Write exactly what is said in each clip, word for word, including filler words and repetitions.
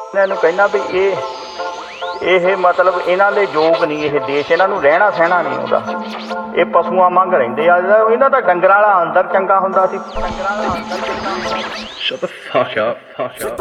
ਇਹਨੂੰ ਕਹਿੰਦਾ ਵੀ ਇਹ ਇਹ ਮਤਲਬ ਇਹਨਾਂ ਦੇ ਯੋਗ ਨਹੀਂ ਇਹ ਦੇਸ਼, ਇਹਨਾਂ ਨੂੰ ਰਹਿਣਾ ਸਹਿਣਾ ਨਹੀਂ ਆਉਂਦਾ, ਇਹ ਪਸ਼ੂਆਂ ਵਾਂਗ ਰਹਿੰਦੇ ਆ। ਇਹਨਾਂ ਦਾ ਡੰਗਰਾਂ ਵਾਲਾ ਅੰਦਰ ਚੰਗਾ ਹੁੰਦਾ ਸੀ, ਡੰਗਰਾਂ ਵਾਲਾ ਅੰਦਰ ਚੰਗਾ ਹੁੰਦਾ ਸੀ। Shut the fuck up, fuck up.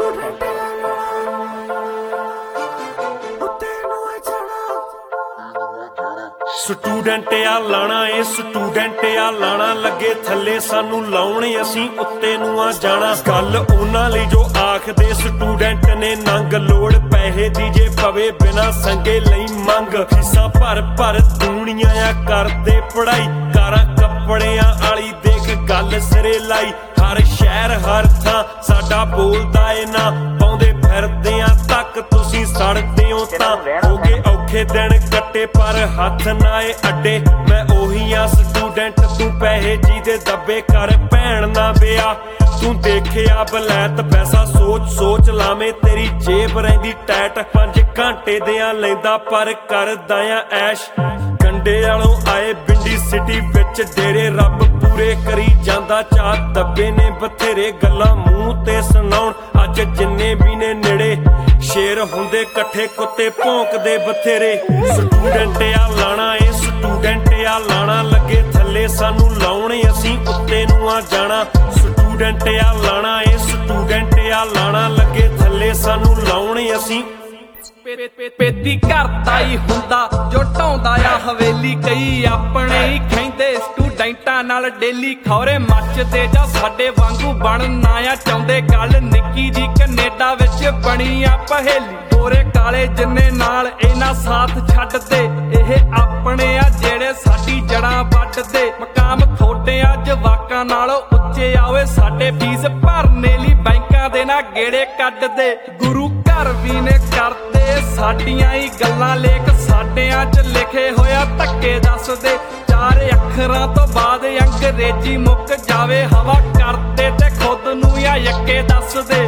Student ਆ ਲਾਣਾ ਏ ਸਟੂਡੈਂਟ ਆ ਲਾਣਾ ਲੱਗੇ ਥੱਲੇ ਸਾਨੂੰ ਲਾਉਣੇ ਅਸੀਂ ਉੱਤੇ ਨੂੰ ਆ ਜਾਣਾ। ਗੱਲ ਉਹਨਾਂ ਲਈ ਜੋ ਆਖਦੇ ਸਟੂਡੈਂਟ ਨੇ ਨੰਗ ਲੋੜ ਪੈਸੇ ਦੀ ਜੇ ਪਵੇ ਬਿਨਾ ਸੰਗੇ ਲਈ ਮੰਗ। ਫੀਸਾਂ ਭਰ ਭਰ ਦੂਣੀਆਂ ਆ ਕਰਦੇ ਪੜਾਈ ਕਾਰਾਂ ਕੱਪੜਿਆਂ ਵਾਲੀ ਦੇਖ ਗੱਲ ਸਿਰੇ ਲਾਈ। ਹਰ ਸ਼ਹਿਰ ਹਰ ਥਾਂ ਸਾਡਾ ਬੋਲਦਾ ਏ ਨਾ ਪਾਉਂਦੇ ਫਿਰਦੇ ਆ ਤੱਕ ਤੁਸੀਂ ਸੜਦੇ ਹੋ ਤਾਂ ਹੋ ਗਏ ਔਖੇ ਦਿਨ ਕੱਟੇ ਪਰ ਹੱਥ ਨਾ ਏ ਅੱਡੇ। ਮੈਂ ਉਹੀ ਆ ਸਟੂਡੈਂਟ ਤੂੰ ਪੈਸੇ ਜਿਹਦੇ ਦੱਬੇ ਕਰ ਭੈਣ ਨਾ ਵਿਆਹ। ਤੂੰ ਦੇਖਿਆ ਬਲੈਤ ਪੈਸਾ ਸੋਚ ਸੋਚ ਲਾਵੇਂ ਤੇਰੀ ਜੇਬ ਰਹਿੰਦੀ ਟੈਟ। ਪੰਜ ਘੰਟੇ ਦਿਆਂ ਲੈਂਦਾ ਪਰ ਕਰਦਾ ਆ ਐਸ਼। ਕੰਡੇ ਵਾਲੋਂ ਆਏ ਬਿੰਡੀ ਸਿਟੀ ਵਿੱਚ ਡੇਰੇ ਰੱਬ ਪੂਰੇ ਕਰੀ ਜਾਂਦਾ ਚਾਹ ਦੱਬੇ ਨੇ ਬਥੇਰੇ ਗੱਲਾਂ ਮੂੰਹ ਤੇ ਸੁਣਾਉਣ। ਅੱਜ ਜਿੰਨੇ ਵੀ ਨੇ ਨੇੜੇ ਸ਼ੇਰ ਹੁੰਦੇ ਇਕੱਠੇ ਕੁੱਤੇ ਭੌਂਕਦੇ ਬਥੇਰੇ। ਸਟੂਡੈਂਟ ਆ ਲਾਣਾ ਏ ਸਟੂਡੈਂਟ ਆ ਲਾਣਾ ਲੱਗੇ ਥੱਲੇ ਸਾਨੂੰ ਲਾਉਣੇ ਅਸੀਂ ਉੱਤੇ ਨੂੰ ਆ ਜਾਣਾ। ਸਟੂਡੈਂਟ ਆ ਲਾਣਾ ਏ ਸਟੂਡੈਂਟ ਆ ਲਾਣਾ ਲੱਗੇ ਥੱਲੇ ਸਾਨੂੰ ਲਾਉਣੇ ਅਸੀਂ। ਪੇਤੀ ਘਰ ਦਾ ਹੀ ਹੁੰਦਾ ਜੋ ਢਾਉਂਦਾ ਆ ਹਵੇਲੀ। ਕਈ ਆਪਣੇ ਹੀ ਖੈਂਦੇ ਸਟੂਡੈਂਟਾਂ ਨਾਲ ਡੇਲੀ ਖੌਰੇ ਮੱਚਦੇ ਜਾਂ ਸਾਡੇ ਵਾਂਗੂ ਬਣਨਾ ਆ ਚਾਹੁੰਦੇ। ਗੱਲ ਨਿੱਕੀ ਜੀ ਕੈਨੇਡਾ ਵਿੱਚ ਬਣੀ ਆ ਪਹੇਲੀ। ਗੋਰੇ ਕਾਲੇ ਜਿੰਨੇ ਨਾਲ ਇਹਨਾਂ ਸਾਥ ਛੱਡਦੇ ਇਹ ਆਪਣੇ ਆ ਜਿਹੜੇ ਸਾਡੀ ਜੜਾਂ ਵੱਢਦੇ। ਮਕਾਮ ਥੋੜੇ ਆ ਜਵਾਕਾਂ ਨਾਲੋਂ ਉੱਚੇ ਆਵੇ ਸਾਡੇ ਫੀਸ ਭਰਨੇ ਲਈ ਬੈਂਕਾਂ ਦੇ ਨਾ ਗੇੜੇ ਕੱਢਦੇ। ਗੁਰੂ ਘਰ ਵੀ ਨੇ ਕਰਦੇ ਸਾਡੀਆਂ ਹੀ ਗੱਲਾਂ ਲੇਖ ਸਾਡਿਆਂ ਚ ਲਿਖੇ ਹੋਇਆ ਧੱਕੇ ਦੱਸਦੇ। ਚਾਰ ਅੱਖਰਾਂ ਤੋਂ ਬਾਅਦ ਅੰਗਰੇਜ਼ੀ ਮੁੱਕ ਜਾਵੇ ਹਵਾ ਕਰਦੇ ਤੇ ਖੁਦ ਨੂੰ ਜਾਂ ਯੱਕੇ ਦੱਸਦੇ।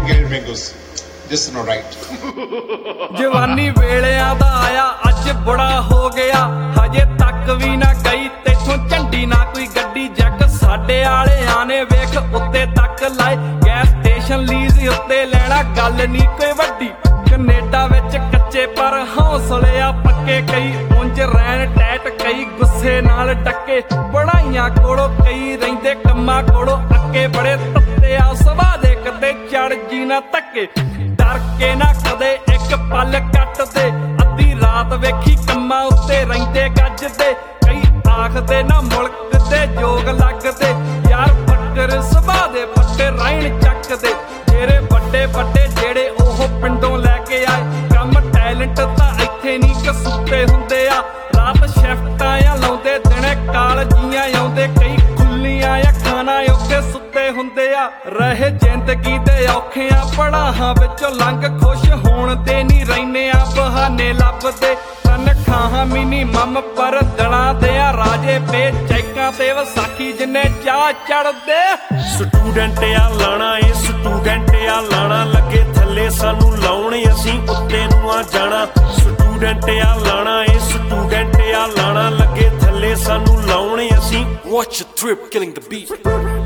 ਜਵਾਨੀ ਵੇਲਿਆਂ ਦਾ ਆਇਆ ਅੱਜ ਬੁੜਾ ਹੋ ਗਿਆ ਹਜੇ ਤੱਕ ਵੀ ਨਾ ਗਈ ਤੇਥੋਂ ਝੰਡੀ ਨਾ ਕੋਈ ਗੱਡੀ। ਜੱਗ ਸਾਡੇ ਆਲਿਆਂ ਨੇ ਵੇਖ ਉੱਤੇ ਤੱਕ ਲਾਏ ਗੈਸ ਸਟੇਸ਼ਨ ਲੀਜ਼ ਉੱਤੇ ਲੈਣਾ ਗੱਲ ਨਹੀਂ ਕੋਈ ਵੱਡੀ। ਕੈਨੇਡਾ ਵਿੱਚ ਕੱਚੇ ਪਰ ਹੌਸਲੇ ਆ ਪੱਕੇ ਕਈ ਉਂਝ ਰਹਿਣ ਟੈਟ ਕਈ ਗੁੱਸੇ ਨਾਲ ਡੱਕੇ। ਪੜਾਈਆਂ ਕੋਲੋਂ ਕਈ ਰਹਿੰਦੇ ਕੰਮਾਂ ਕੋਲੋਂ ਅੱਕੇ ਬੜੇ ਤੱਤੇ ਆ ਸੁਭਾਅ ਦੇ ਕਦੇ ਚੜ ਜੀ ਨਾ ਧੱਕੇ। ਡਰ ਕੇ ਨਾ ਕਦੇ ਇੱਕ ਪਲ ਕੱਟਦੇ ਅੱਧੀ ਰਾਤ ਵੇਖੀ ਕੰਮਾਂ ਉੱਤੇ ਰਹਿੰਦੇ ਗੱਜਦੇ। ਕਈ ਆਖਦੇ ਨਾ ਮੁਲਕ ਦੇ ਜੋਗ ਲੱਗਦੇ ਯਾਰ ਫੱਕਰ ਸੁਭਾਅ ਦੇ ਪੱਕੇ ਰਹਿਣ ਚੱਕਦੇ। ਜਿਹੜੇ ਵੱਡੇ ਵੱਡੇ ਜਿਹੜੇ ਉਹ ਪਿੰਡੋਂ ਲੈ ਕੇ ਆਏ ਕੰਮ ਟੈਲੈਂਟ ਤਾਂ ਇੱਥੇ ਨਹੀਂ ਕਸੂਤੇ ਹੁੰਦੇ ਆ। ਰਾਤ ਸ਼ਿਫਟਾਂ ਆ ਲਾਉਂਦੇ ਦਿਨੇ ਕਾਲਜੀਆਂ ਆਉਂਦੇ ਕਈ ਖੁੱਲੀਆਂ ਆ ਖਾਣਾ ਔਖੇ ਸੁੱਤੇ ਹੁੰਦੇ ਆ। ਰਹੇ ਜ਼ਿੰਦਗੀ ਦੇ ਔਖਿਆਂ ਪੜਾਹਾਂ ਵਿੱਚੋਂ ਲੰਘ ਖੁਸ਼ ਹੋਣ ਦੇ ਨਹੀਂ ਰਹਿੰਦੇ ਆ ਬਹਾਨੇ ਲੱਭਦੇ। ਤਨਖਾਹਾਂ ਮਿਨੀਮਮ ਪਰ ਦਿਨਾਂ ਦੇ ਆ ਰਾਜੇ ਪੇ ਚੈਕਾਂ ਤੇ ਵਿਸਾਖੀ ਜਿੰਨੇ ਚਾਹ ਚੜਦੇ। ਸਟੂਡੈਂਟ ਆ ਲਾਣਾ ਏ ਸਟੂਡੈਂਟ ਆ ਲਾਣਾ ਲੱਗੇ ਥੱਲੇ ਸਾਨੂੰ ਲਾਉਣੇ ਅਸੀਂ ਉੱਤੇ ਨੂੰ ਆ ਜਾਣਾ। ਸਟੂਡੈਂਟ ਆ ਲਾਣਾ ਏ ਸਟੂਡੈਂਟ ਆ ਲਾਣਾ ਲੱਗੇ ਥੱਲੇ ਸਾਨੂੰ ਲਾਉਣੇ ਅਸੀਂ। Watch your trip killing the beat.